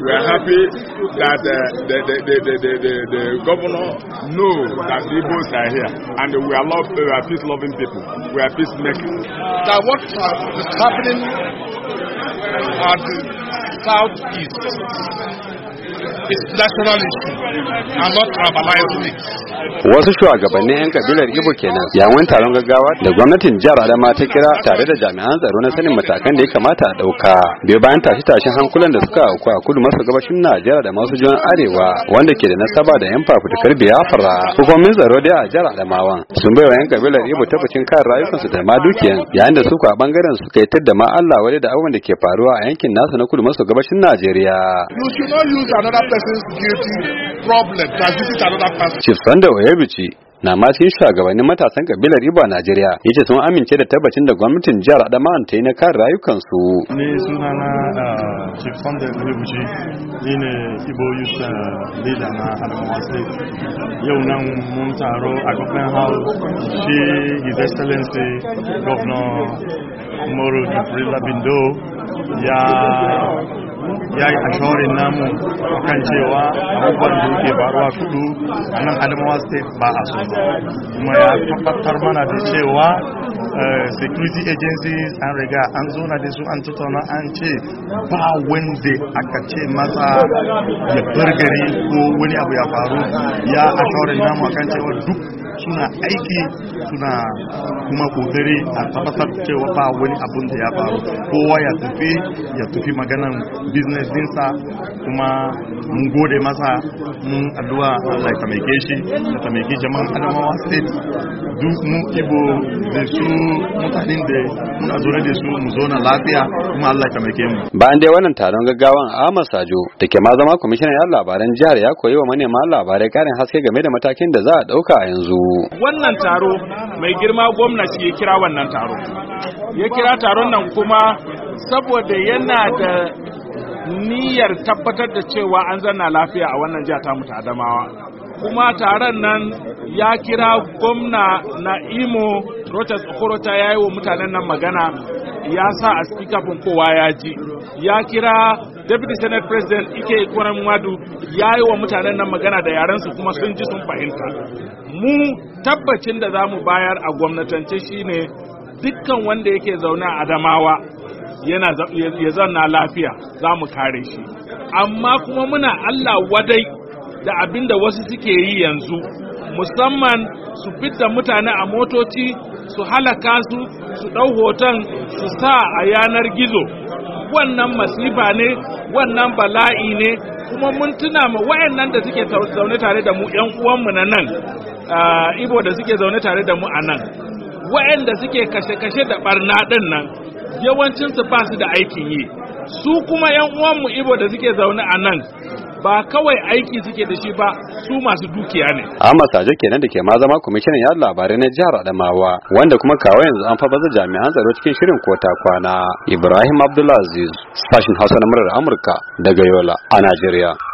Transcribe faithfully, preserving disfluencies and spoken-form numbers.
We are happy that uh, the, the, the, the, the, the, the governor knows that the Igbos are here, and we are, love, we are peace-loving people. We are peacemakers. That what is happening at the southeast is national issue and not tribalizing it. Wasu shugabannin 'yan kabilar Igbo kenan yayin taron gaggawa da gwamnatin jihar Adamawa ta kira tare da jami'an tsaro na sanin matakan da ya kamata a dauka bai bayan tashi-tashin hankulan da suka auku a kudu maso gabashin Najeriya da masu jihohin arewa wanda ke da nasaba da 'yan fafutukar Biafra. Hukumomin tsaro da a jihar Adamawa sun bai wa 'yan kabilar Igbo tabbacin kan rayukansu da ma dukiyan yayin da su a bangaren suka yi tadda ma Allah wadai da abubuwan da ke faruwa a yankin nasu na kudu maso gabashin Najeriya. You should not use another person's guilty problem to visit another person. Chief Sunday Oyebuchi na ma cikin shugabannin matasan kabilar Igbo a Najeriya yace sun amince da tabbacin da gwamnatin jihar Adamawa ta yi na kare rayukansu. Ni sunana Chief Sunday Oyebuchi, ni ne Igbo Youth Leader na Adamawa State. Yau nan mun taro a Government House shi His Excellency Governor Umaru Jibrila Bindo ya ya yi ashorin namu kan cewa abubuwan da yake faruwa kudu a nan Adamawa State ba a so kuma ya tabbatar mana da cewa security agencies an riga an zo na da su an tattauna an ce ba wanda aka ce masa ya burgari ko wani abu ya faru. Ya ashorin namu kan cewa duk suna aiki suna kuma kokari a tabbatar cewa ba wani abun da ya faru, kowa ya tafi ya tafi maganan business dinsa. Kuma mun gode masa, mun addu'a Allah ya tamake shi ya tamake jama'an Adamawa State, duk mu Igbo da su mutanen da muna zo da su mu zo na lafiya kuma Allah ya tamake mu. Bayan dai wannan taron gaggawan Ahmad Sajo da ke ma zama kwamishinan yan labaran jihar ya koyi wa manema labarai karin haske game da matakin da za a dauka a yanzu. Wannan taro mai girma gwamnati ya kira wannan taro ya kira taron nan kuma saboda yana da niyyar tabbatar da cewa an zanna lafiya a wannan jiha ta mu ta Adamawa. Kuma taron nan ya kira gwamna na Imo Rochas Okorocha ya yi wa mutanen nan magana, ya sa a speakerphone kowa ya ji. Ya kira Deputy Senate President Ike Ikwerenwadu ya yi wa mutanen nan magana da yarensu kuma sun ji sun fahimta. Mu tabbacin da za mu bayar a gwamnatance shine dukkan wanda yake zaune a Adamawa yana ya zanna lafiya, za mu kare shi. Amma kuma muna Allah wadai da abin da wasu suke yi yanzu, musamman su fidda mutane a motoci, su halaka su, su ɗau hoton su sa a yanar gizo. Wannan masifa ne, wannan bala'i ne, kuma mun tuna ma wayannan da suke zaune tare da mu, ƴan uwanmu na nan, Ibo da suke zaune tare da mu a nan, wayanda suke kashe-kashe da barna ɗin nan, yawancinsu ba su da aikin yi. Su kuma ƴan uwanmu Ibo da suke zaune a nan, ba kawai aiki suke da shi ba, su masu dukiya ne. Ahmad Sajo kenan da ke ma zama kwamishinan yada labarai na jihar Adamawa, wanda kuma kawo yanzu an fa baza jami'an tsaro cikin shirin kota kwana. Ibrahim Abdulaziz, sashin Hausa na murar Amurka daga Yola a Najeriya.